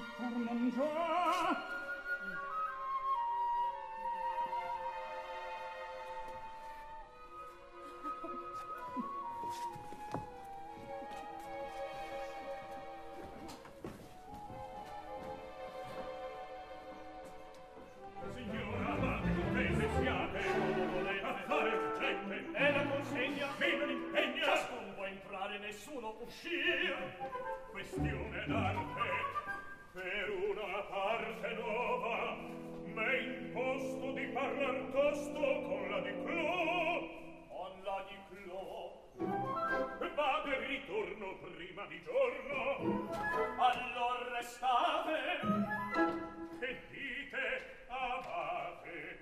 pur non già. Signora, vada con te, se siate, come voleva fare urgente. E la consegna, viva l'impegno. Ciascun può entrare, nessuno uscire. Questione d'arte, per una parte nuova, m'è imposto di parlar tosto con la di Clo. Con la di Clo. Vado e ritorno prima di giorno. Allora restate. Che dite, abate?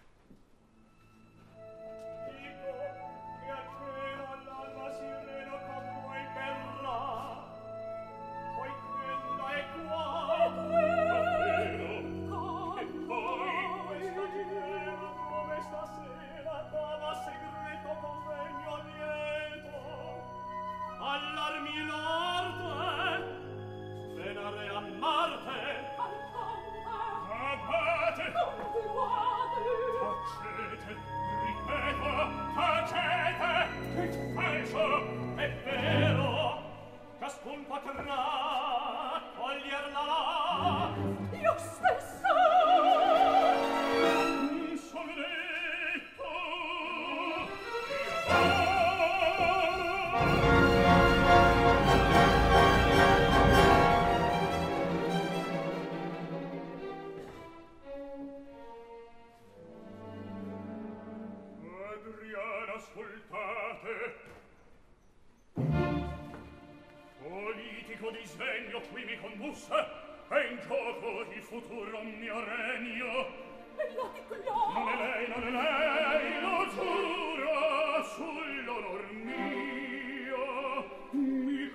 Dico che a cena all'alba si rena con voi per là. Poi quella è qua. Davvero? E poi questa ginevra come stasera dava segreto convegno lieto. Allarmi l'arte, venere a Marte. Abate! Tacete, ripeto, tacete! Che falso! È vero! Ciascun potrà coglierla là! Io stessa! Son detto! Adriana, ascoltate! Politico disdegno qui mi condusse, è in gioco il futuro mio regno. E la di Clo! Non è lei, lo giuro, sull'onor mio, mi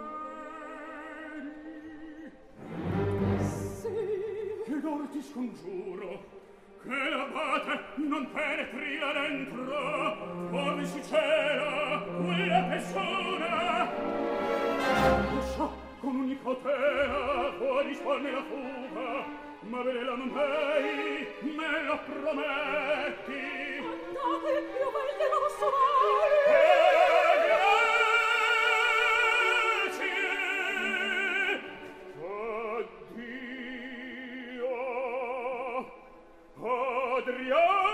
credi? Sì. Ed ora ti scongiuro, che l'abate non penetri là dentro, come si cela quella persona. Lo so, con unicotea può disporne la fuga, ma vedela non lei, me lo prometti. Andate, io veglierò sorai. Grazie. Addio. Adriano.